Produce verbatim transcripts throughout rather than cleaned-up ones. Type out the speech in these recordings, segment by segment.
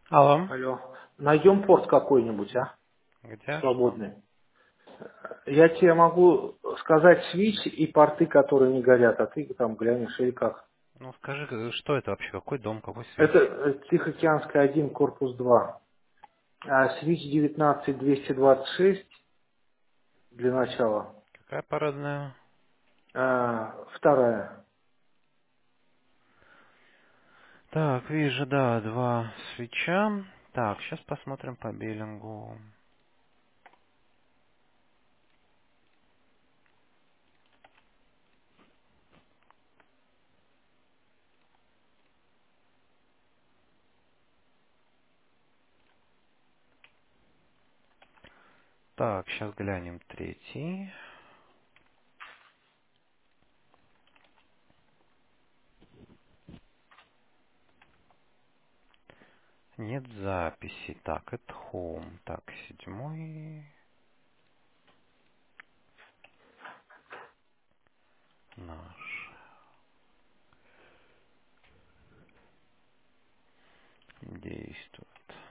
Алло. Алло. Найдем порт какой-нибудь, а? Где? Что? Свободный. Я тебе могу сказать свич и порты, которые не горят, а ты там глянешь или как. Ну скажи, э, что это вообще? Какой дом, какой Это свич? э, Тихоокеанская один, корпус два. А свич девятнадцать двести двадцать шесть для начала. Какая парадная? А, вторая. Так, вижу, да, два свеча. Так, сейчас посмотрим по биллингу. Так, сейчас глянем третий. Нет записи. Так, это home. Так, седьмой наш действует.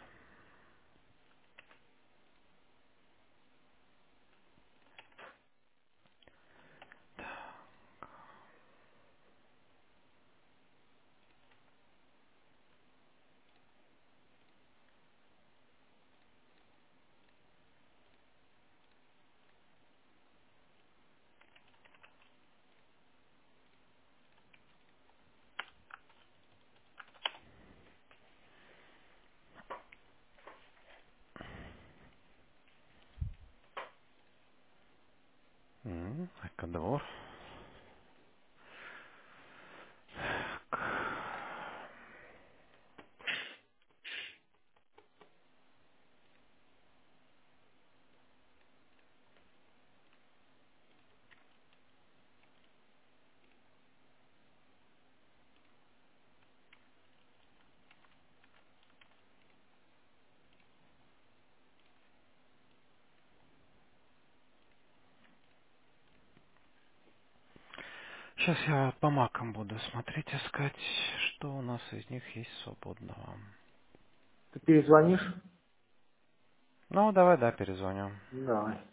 М, Экодвор. Сейчас я по макам буду смотреть, искать, что у нас из них есть свободного. Ты перезвонишь? Ну, давай, да, перезвоню. Давай.